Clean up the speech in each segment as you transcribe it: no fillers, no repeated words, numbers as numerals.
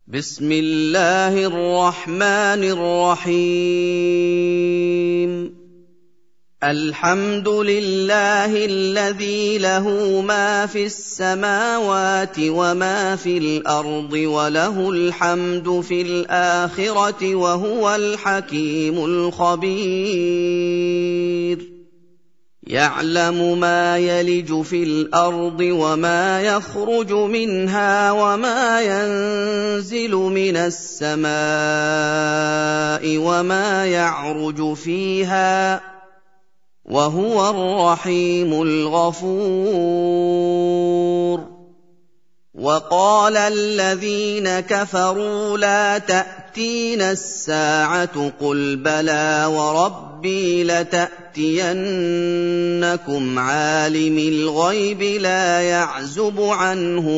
بسم الله الرحمن الرحيم الحمد لله الذي له ما في السماوات وما في الأرض وله الحمد في الآخرة وهو الحكيم الخبير يعلم ما يلج في الأرض وما يخرج منها وما ينزل من السماء وما يعرج فيها وهو الرحيم الغفور وقال الذين كفروا لا تأتينا الساعة قل بلى وربي لتأتينكم عالم الغيب لا يعزب عنه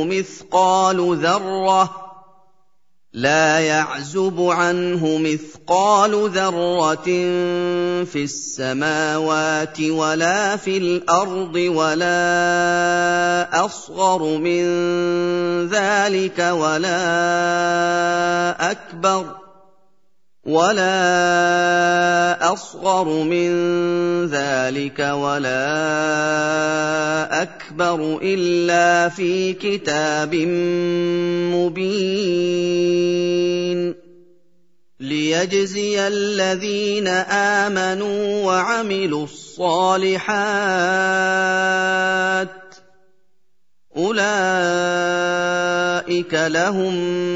مثقال ذرة في السماوات ولا في الأرض ولا أصغر من ذلك ولا أكبر إلا في كتاب مبين ليجزي الذين آمنوا وعملوا الصالحات أولئك لهم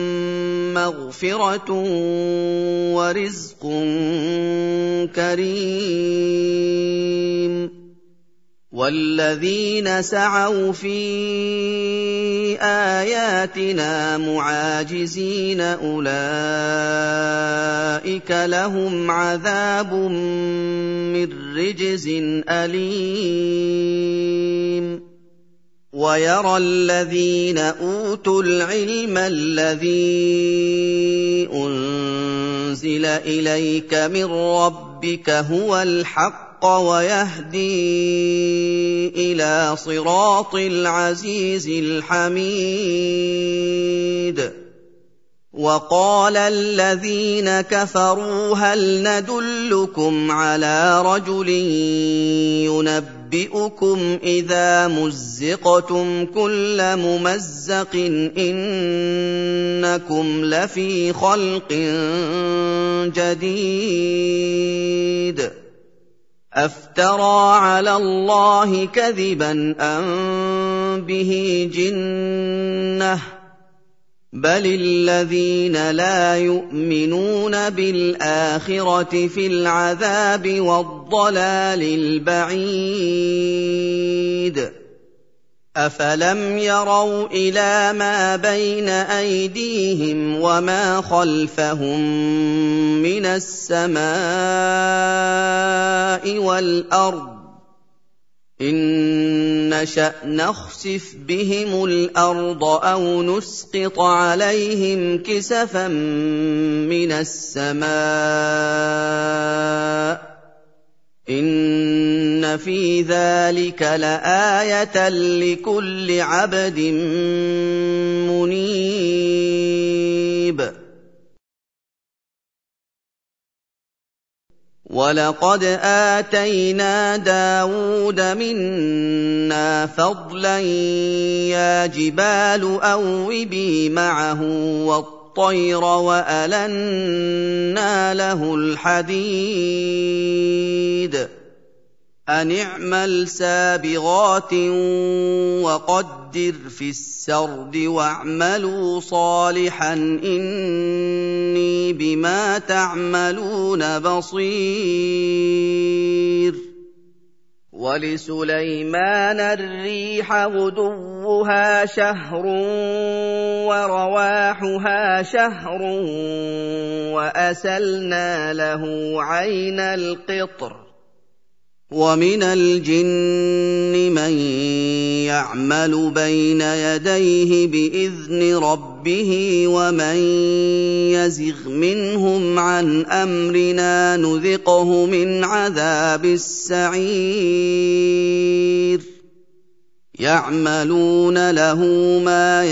مغفرة ورزق كريم والذين سعوا في آياتنا معاجزين أولئك لهم عذاب من رجز أليم ويرى الذين أوتوا العلم الذي أنزل إليك من ربك هو الحق ويهدي إلى صراط العزيز الحميد وقال الذين كفروا هل ندلكم على رجل ينبئكم إذا مزقتم كل ممزق إنكم لفي خلق جديد أفترى على الله كذبا أم به جنة بل الذين لا يؤمنون بالآخرة في العذاب والضلال البعيد أفلم يروا إلى ما بين أيديهم وما خلفهم من السماء والأرض إن نشأ نخسف بهم الأرض أو نسقط عليهم كسفا من السماء إن في ذلك لآية لكل عبد منيب وَلَقَدْ آتَيْنَا دَاوُودَ مِنَّا فَضْلًا يَا جِبَالُ أَوِّبِي مَعَهُ وَالطَّيْرَ وَأَلَنَّا لَهُ الْحَدِيدَ أَنِ اعْمَلْ سَابِغَاتٍ وَقَدِّرْ فِي السَّرْدِ وَاعْمَلُوا صَالِحًا إِنِّي بِمَا تَعْمَلُونَ بَصِيرٌ وَلِسُلَيْمَانَ الرِّيحَ غُدُوُّهَا شَهْرٌ وَرَوَاحُهَا شَهْرٌ وَأَسَلْنَا لَهُ عَيْنَ الْقِطْرِ وَمِنَ الْجِنِّ مَن يَعْمَلُ بَيْنَ يَدَيْهِ بِإِذْنِ رَبِّهِ وَمَن يَزِغْ مِنْهُمْ عَنْ أَمْرِنَا نُذِقْهُ مِنْ عَذَابِ السَّعِيرِ يعملون له ما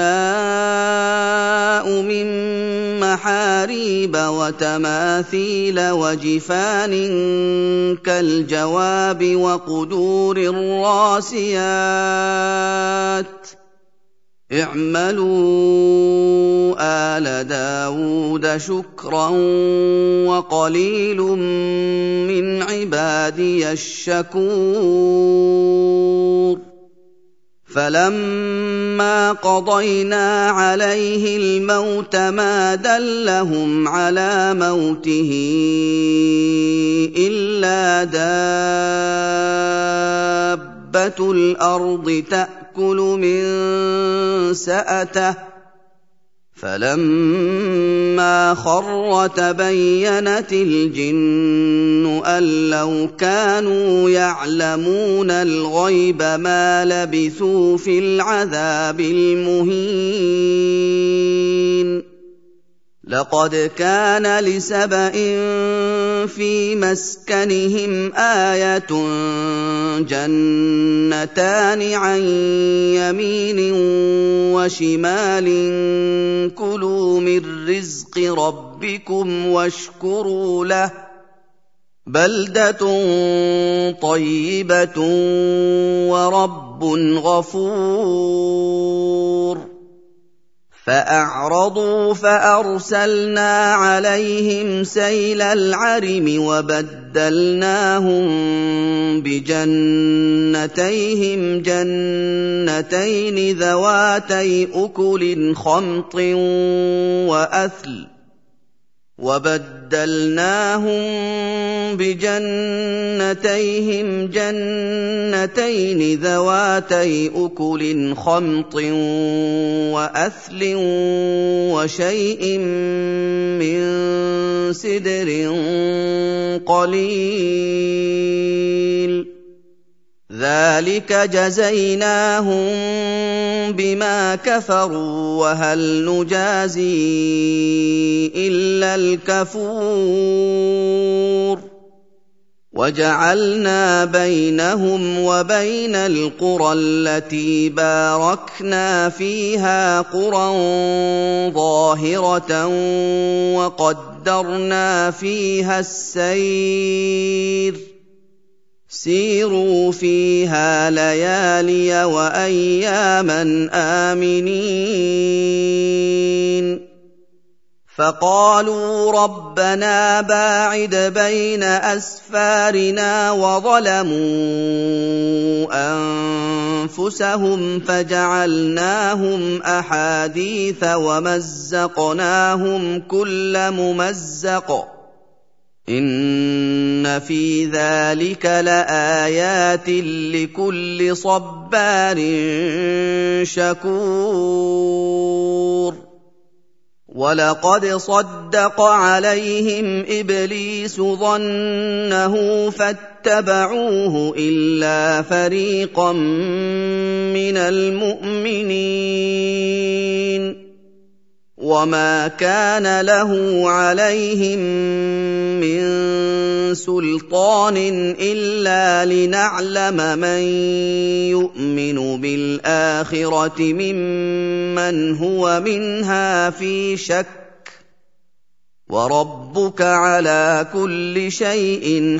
يشاء من محاريب وتماثيل وجفان كالجواب وقدور الراسيات اعملوا آل داود شكرا وقليل من عبادي الشكور فلما قضينا عليه الموت ما دلهم على موته إلا دابة الأرض تأكل من سأته فلما خر تبينت الجن أن لو كانوا يعلمون الغيب ما لبثوا في العذاب المهين لقد كان لسبإ في مسكنهم آية جنتان عن يمين وشمال كلوا من رزق ربكم واشكروا له بلدة طيبة ورب غفور فأعرضوا فأرسلنا عليهم سيل العرم وبدلناهم بجنتيهم جنتين ذواتي أكل خمط وأثل وشيء من سدر قليل ذلك جزيناهم بما كفروا وهل نجازي إلا الكفور وجعلنا بينهم وبين القرى التي باركنا فيها قرى ظاهرة وقدرنا فيها السير سيروا فيها ليالي وأياما آمنين فقالوا ربنا باعد بين أسفارنا وظلموا أنفسهم فجعلناهم أحاديث ومزقناهم كل ممزق إن في ذلك لآيات لكل صبار شكور ولقد صدق عليهم إبليس ظنه فاتبعوه إلا فريقا من المؤمنين وما كان له عليهم من سلطان إلا لنعلم من يؤمن بالآخرة ممن هو منها في شك وربك على كل شيء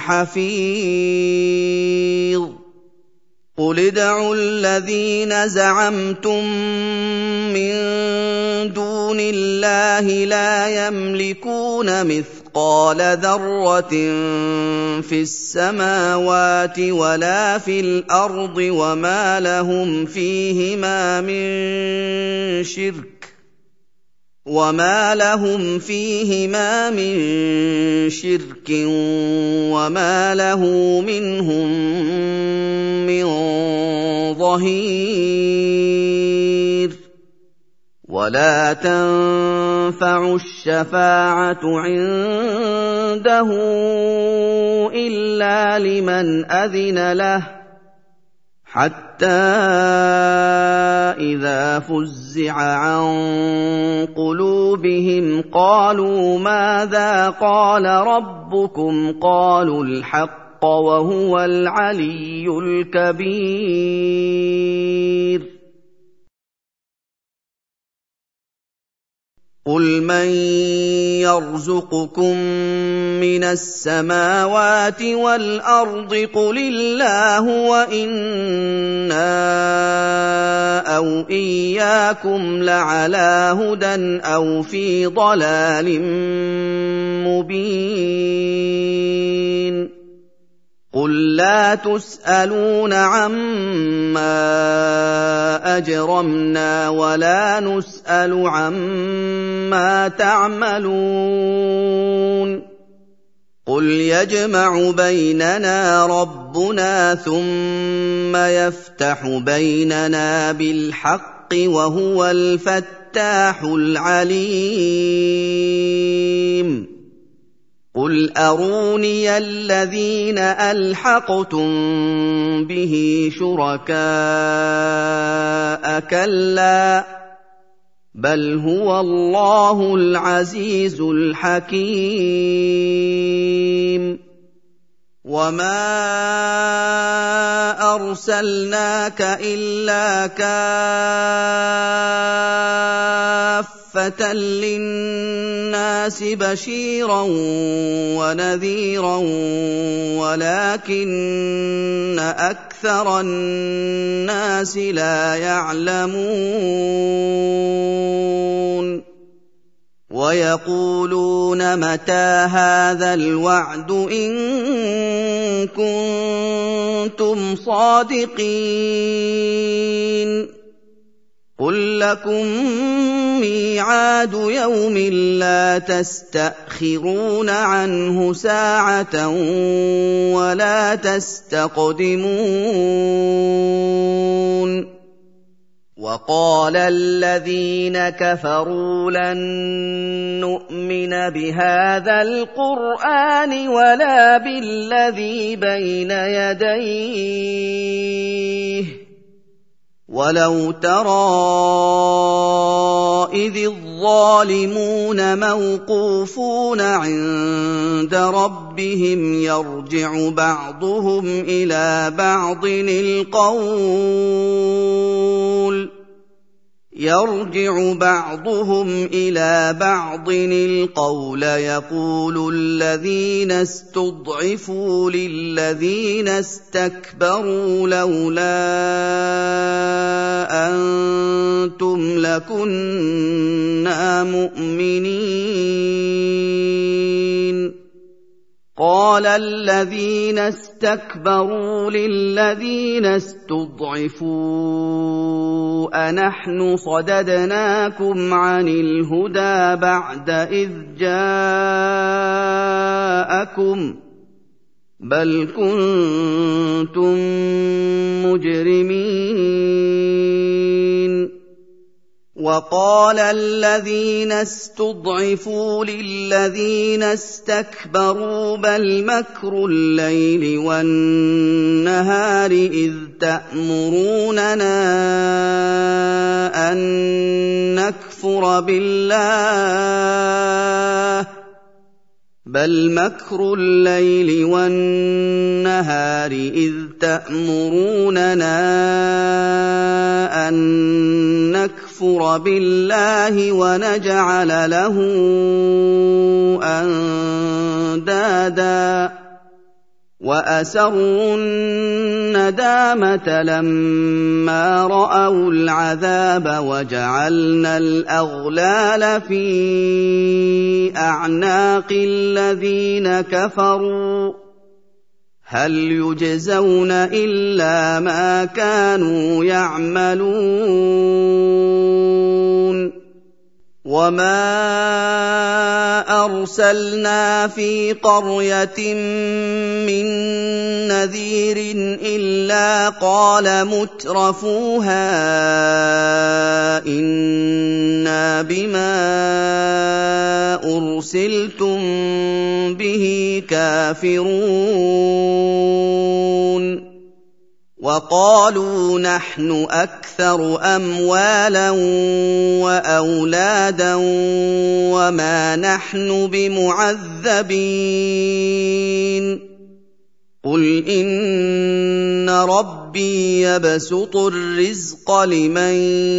حفيظ قل ادعوا الذين زعمتم من دون الله لا يملكون مثقال ذرة في السماوات ولا في الأرض وما لهم فيهما من شرك وما له منهم من ظهير ولا تنفع الشفاعة عنده إلا لمن أذن له حتى إذا فزع عن قلوبهم قالوا ماذا قال ربكم قالوا الحق وهو العلي الكبير. قل من يرزقكم من السماوات والأرض قل الله وإنا أو إياكم لعلى هدى أو في ضلال مبين. قل لا تسألون عما أجرمنا ولا نسأل عما تعملون. قل يجمع بيننا ربنا ثم يفتح بيننا بالحق وهو الفتاح العليم. قل أروني الذين ألحقتم به شركاء كلا بل هو الله العزيز الحكيم. وما أرسلناك إلا كافة للناس بشيرا ونذيرا ولكن أكثر الناس لا يعلمون. ويقولون متى هذا الوعد إن كنتم صادقين. قل لكم ميعاد يوم لا تستأخرون عنه ساعة ولا تستقدمون. وقال الذين كفروا لن نؤمن بهذا القرآن ولا بالذي بين يديه ولو ترى إذ الظالمون موقوفون عند ربهم يرجع بعضهم إلى بعض القول يقول الذين استضعفوا للذين استكبروا لولا أنتم لكنا مؤمنين. قال الذين استكبروا للذين استضعفوا أنحن صددناكم عن الهدى بعد إذ جاءكم بل كنتم مجرمين. وقال الذين استضعفوا للذين استكبروا بل مكر الليل والنهار إذ تأمروننا أن نكفر بالله بل مكر الليل والنهار إذ تأمروننا أن نكفر بالله ونجعل له أندادا وأسروا الندامة لما رأوا العذاب وجعلنا الأغلال في أعناق الذين كفروا هل يجزون إلا ما كانوا يعملون. وما أرسلنا في قرية من نذير إلا قال مترفوها إنا بما أرسلتم به كافرون. وقالوا نحن أكثر أموالا وأولادا وما نحن بمعذبين قُلْ إِنَّ رَبِّي يَبْسُطُ الرِّزْقَ لِمَن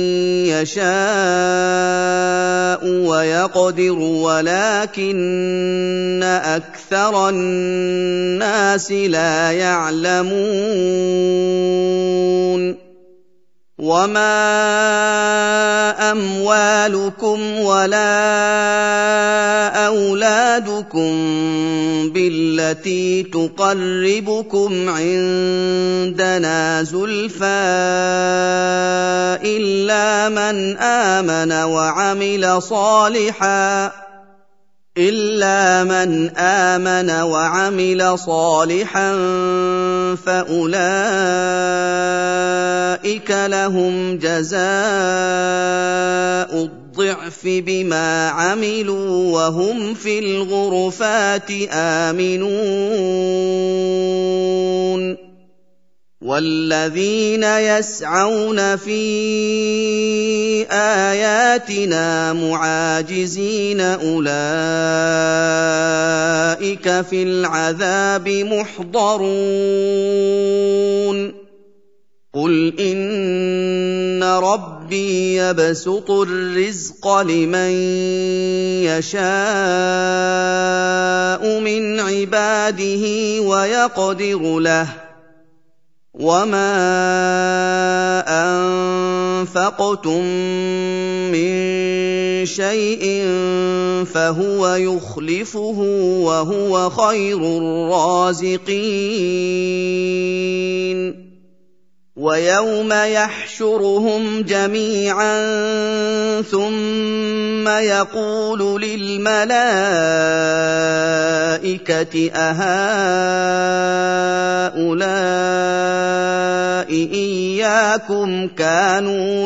يَشَاءُ وَيَقْدِرُ وَلَٰكِنَّ أَكْثَرَ النَّاسِ لَا يَعْلَمُونَ وَمَا أَمْوَالُكُمْ وَلَا أَوْلَادُكُم بِالَّتِي تُقَرِّبُكُمْ عِندَنَا زُلْفَىٰ إِلَّا مَنْ آمَنَ وَعَمِلَ صَالِحًا فَأُولَٰئِكَ لَهُمْ جَزَاءُ الضِّعْفِ بِمَا عَمِلُوا وَهُمْ فِي الْغُرُفَاتِ آمِنُونَ وَالَّذِينَ يَسْعَوْنَ فِي آيَاتِنَا مُعَاجِزِينَ أُولَٰئِكَ فِي الْعَذَابِ مُحْضَرُونَ قُلْ إِنَّ رَبِّي يَبْسُطُ الرِّزْقَ لِمَن يَشَاءُ مِنْ عِبَادِهِ وَيَقْدِرُ لَهُ وَمَا أَنفَقْتُم مِّن شَيْءٍ فَهُوَ يُخْلِفُهُ وَهُوَ خَيْرُ الرَّازِقِينَ وَيَوْمَ يَحْشُرُهُمْ جَمِيعًا ثُمَّ يَقُولُ لِلْمَلَائِكَةِ أَهَٰؤُلَاءِ إِيَّاكُمْ كَانُوا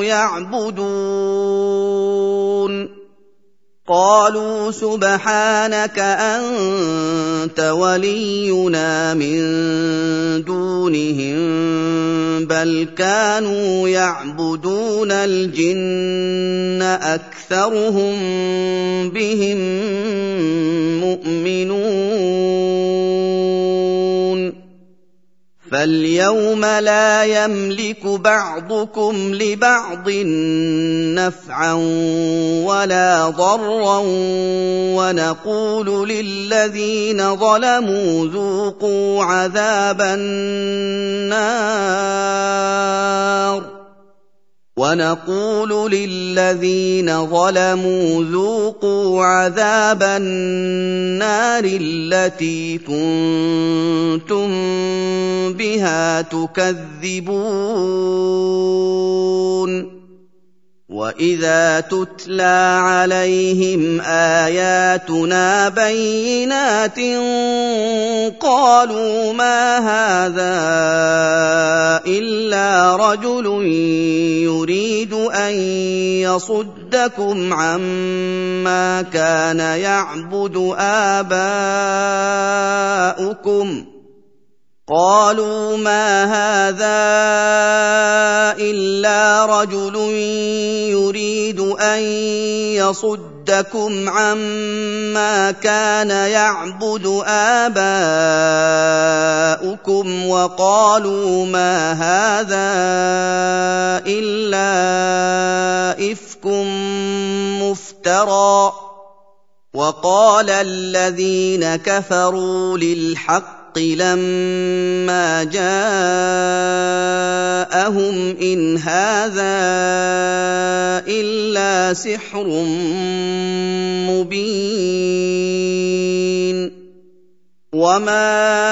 يَعْبُدُونَ قَالُوا سُبْحَانَكَ أَنتَ وَلِيُّنَا مِن دُونِهِم بَلْ كَانُوا يَعْبُدُونَ الْجِنَّ أَكْثَرُهُم بِهِم مُّؤْمِنُونَ فَالْيَوْمَ لَا يَمْلِكُ بَعْضُكُمْ لِبَعْضٍ نَّفْعًا وَلَا ضَرًّا وَنَقُولُ لِلَّذِينَ ظَلَمُوا ذُوقُوا عَذَابَ النَّارِ الَّتِي كُنتُم بِهَا تُكَذِّبُونَ وَإِذَا تُتْلَىٰ عَلَيْهِمْ آيَاتُنَا بَيِّنَاتٍ قَالُوا مَا هَٰذَا إِلَّا رَجُلٌ يُرِيدُ أَن يَصُدَّكُمْ عَمَّا كَانَ يَعْبُدُ آبَاؤُكُمْ قَالُوا مَا هَٰذَا إِلَّا رَجُلٌ يُرِيدُ أَن يَصُدَّكُمْ عَمَّا كَانَ يَعْبُدُ آبَاؤُكُمْ وَقَالُوا مَا هَٰذَا إِلَّا إِفْكٌ مُّفْتَرًى وَقَالَ الَّذِينَ كَفَرُوا لِلْحَقِّ لَمَّا جَاءَهُمْ إِنْ هَٰذَا إِلَّا سِحْرٌ مُّبِينٌ وَمَا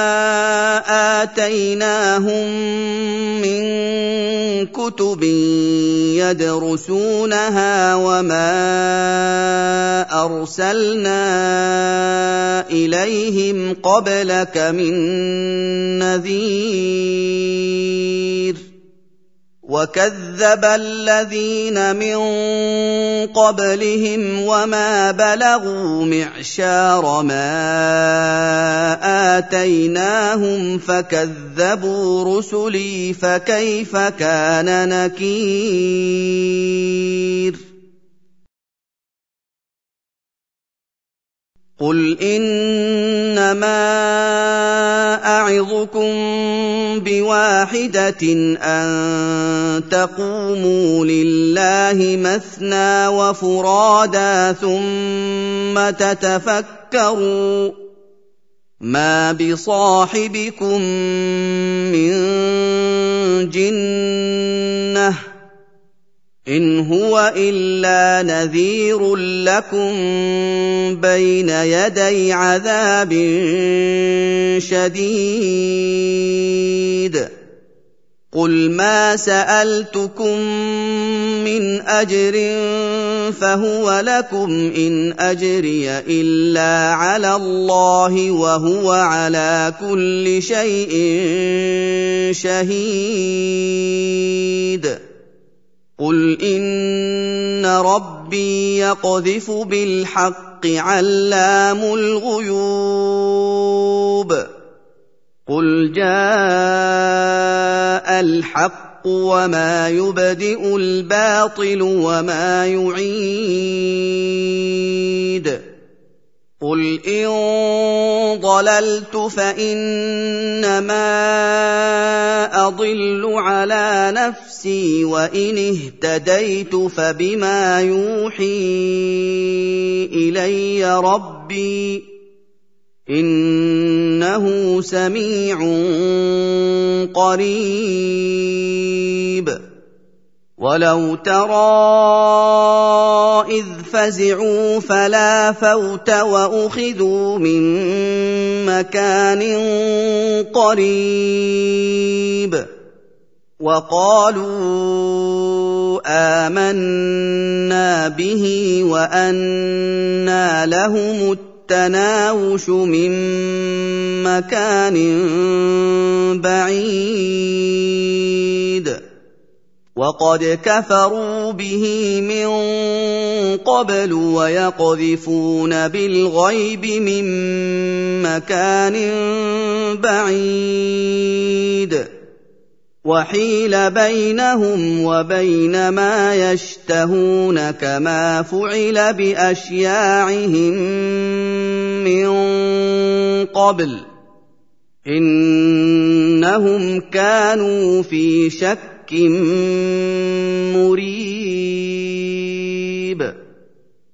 آتَيْنَاهُم مِّن كُتُبٍ يَدْرُسُونَهَا وَمَا أَرْسَلْنَا إِلَيْهِمْ قَبْلَكَ مِن نَّذِيرٍ وَكَذَّبَ الَّذِينَ مِن قَبْلِهِمْ وَمَا بَلَغُوا مِعْشَارَ مَا آتَيْنَاهُمْ فَكَذَّبُوا رُسُلِي فَكَيْفَ كَانَ نَكِيرِ قُلْ إِنَّمَا يعظكم بواحدة أن تقوموا لله مثنى وفرادى ثم تتفكروا ما بصاحبكم من جنة إن هو إلا نذير لكم بين يدي عذاب شديد قل ما سألتكم من أجر فهو لكم إن أجري إلا على الله وهو على كل شيء شهيد قل إن ربي يقذف بالحق علام الغيوب قل جاء الحق وما يبدئ الباطل وما يعيد قل إن ضللت فإنما أضل على نفسي وإن اهتديت فبما يوحي إلي ربي إنه سميع قريب ولو ترى إذ فزعوا فلا فوت وأخذوا من مكان قريب وقالوا آمنا به وأنى لهم التناوش من مكان بعيد وقد كفروا به من قبل ويقذفون بالغيب من مكان بعيد وحيل بينهم وبين ما يشتهون كما فعل بأشياعهم من قبل إنهم كانوا في شك مريب